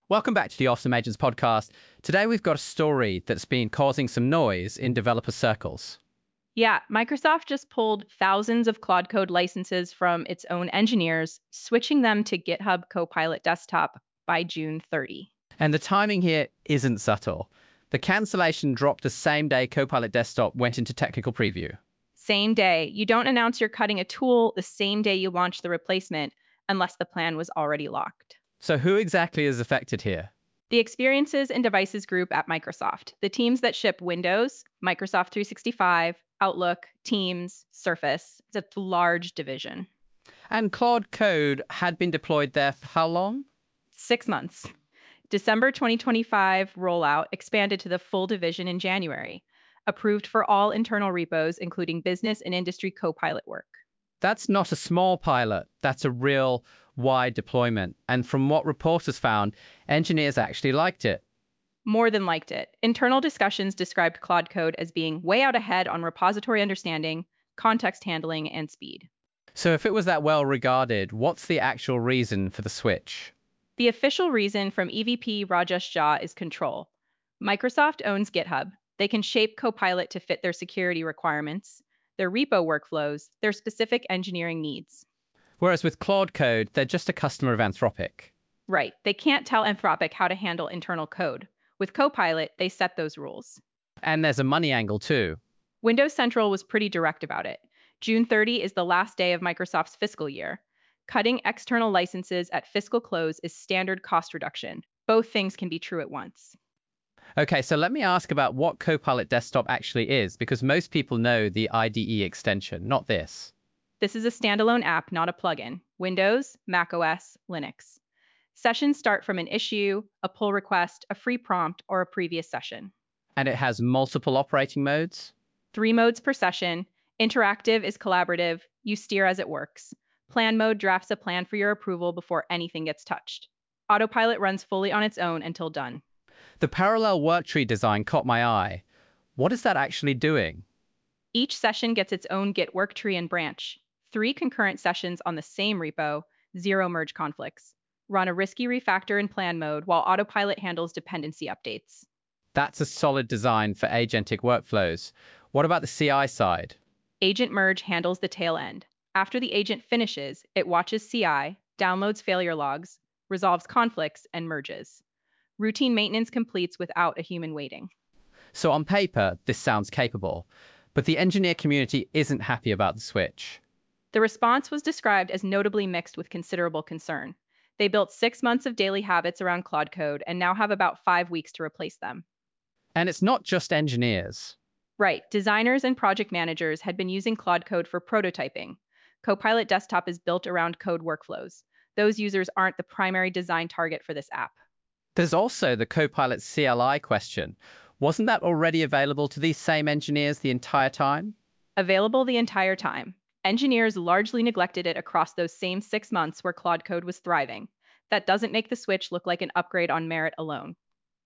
Welcome back to the Awesome Agents podcast. Today we've got a story that's been causing some noise in developer circles. Yeah, Microsoft just pulled thousands of Claude Code licenses from its own engineers, switching them to GitHub Copilot Desktop by June 30. And the timing here isn't subtle. The cancellation dropped the same day Copilot Desktop went into technical preview. Same day. You don't announce you're cutting a tool the same day you launch the replacement unless the plan was already locked. So who exactly is affected here? The Experiences and Devices group at Microsoft, the teams that ship Windows, Microsoft 365, Outlook, Teams, Surface. It's a large division. And Claude Code had been deployed there for how long? 6 months. December 2025 rollout expanded to the full division in January, approved for all internal repos, including business and industry Copilot work. That's not a small pilot. That's a real wide deployment. And from what reporters found, engineers actually liked it. More than liked it. Internal discussions described Claude Code as being way out ahead on repository understanding, context handling, and speed. So if it was that well regarded, what's the actual reason for the switch? The official reason from EVP Rajesh Jha is control. Microsoft owns GitHub. They can shape Copilot to fit their security requirements, their repo workflows, their specific engineering needs. Whereas with Claude Code, they're just a customer of Anthropic. Right, they can't tell Anthropic how to handle internal code. With Copilot, they set those rules. And there's a money angle too. Windows Central was pretty direct about it. June 30 is the last day of Microsoft's fiscal year. Cutting external licenses at fiscal close is standard cost reduction. Both things can be true at once. Okay, so let me ask about what Copilot Desktop actually is, because most people know the IDE extension, not this. This is a standalone app, not a plugin. Windows, macOS, Linux. Sessions start from an issue, a pull request, a free prompt, or a previous session. And it has multiple operating modes? 3 modes per session. Interactive is collaborative. You steer as it works. Plan mode drafts a plan for your approval before anything gets touched. Autopilot runs fully on its own until done. The parallel worktree design caught my eye. What is that actually doing? Each session gets its own Git worktree and branch. 3 concurrent sessions on the same repo, 0 merge conflicts. Run a risky refactor in plan mode while Autopilot handles dependency updates. That's a solid design for agentic workflows. What about the CI side? Agent merge handles the tail end. After the agent finishes, it watches CI, downloads failure logs, resolves conflicts, and merges. Routine maintenance completes without a human waiting. So on paper, this sounds capable, but the engineer community isn't happy about the switch. The response was described as notably mixed with considerable concern. They built 6 months of daily habits around Claude Code and now have about 5 weeks to replace them. And it's not just engineers. Right, designers and project managers had been using Claude Code for prototyping. Copilot Desktop is built around code workflows. Those users aren't the primary design target for this app. There's also the Copilot CLI question. Wasn't that already available to these same engineers the entire time? Available the entire time. Engineers largely neglected it across those same 6 months where Claude Code was thriving. That doesn't make the switch look like an upgrade on merit alone.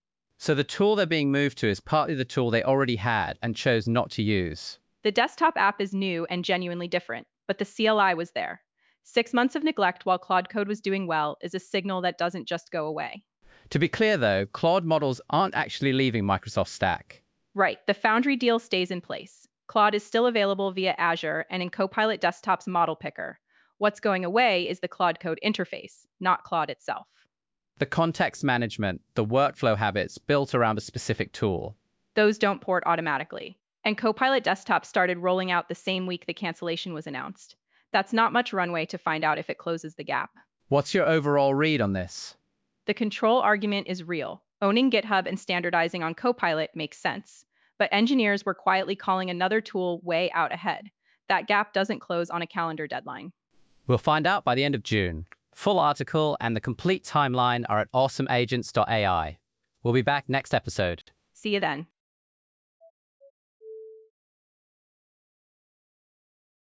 So the tool they're being moved to is partly the tool they already had and chose not to use. The desktop app is new and genuinely different, but the CLI was there. 6 months of neglect while Claude Code was doing well is a signal that doesn't just go away. To be clear though, Claude models aren't actually leaving Microsoft Stack. Right, the Foundry deal stays in place. Claude is still available via Azure and in Copilot Desktop's model picker. What's going away is the Claude Code interface, not Claude itself. The context management, the workflow habits built around a specific tool. Those don't port automatically. And Copilot Desktop started rolling out the same week the cancellation was announced. That's not much runway to find out if it closes the gap. What's your overall read on this? The control argument is real. Owning GitHub and standardizing on Copilot makes sense. But engineers were quietly calling another tool way out ahead. That gap doesn't close on a calendar deadline. We'll find out by the end of June. Full article and the complete timeline are at awesomeagents.ai. We'll be back next episode. See you then.